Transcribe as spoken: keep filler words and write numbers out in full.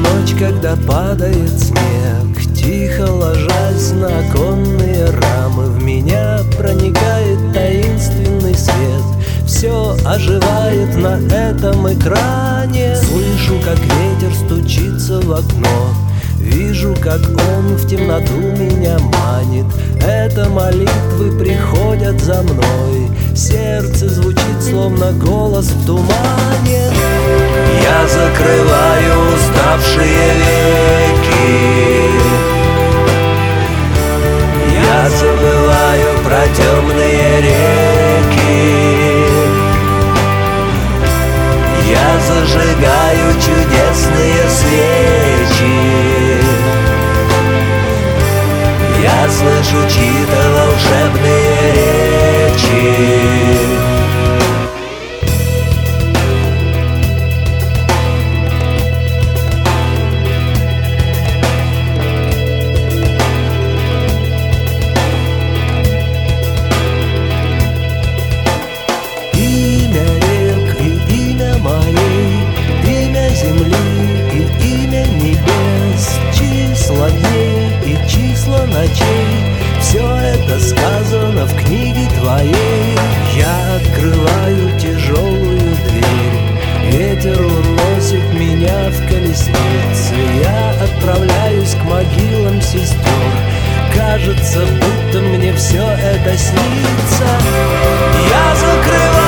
ночь, когда падает снег, тихо ложась на оконные рамы, в меня проникает таинственный свет. Все оживает на этом экране. Слышу, как ветер стучится в окно, вижу, как он в темноту меня манит. Это молитвы приходят за мной, сердце звучит, словно голос в тумане. Я закрываю уставшие веки, я забываю про темные реки, я зажигаю чудесные свечи, я слышу чьи-то волшебные речи. Все это сказано в книге твоей. Я открываю тяжелую дверь, ветер уносит меня в колеснице. Я отправляюсь к могилам сестер, кажется, будто мне все это снится. Я закрываю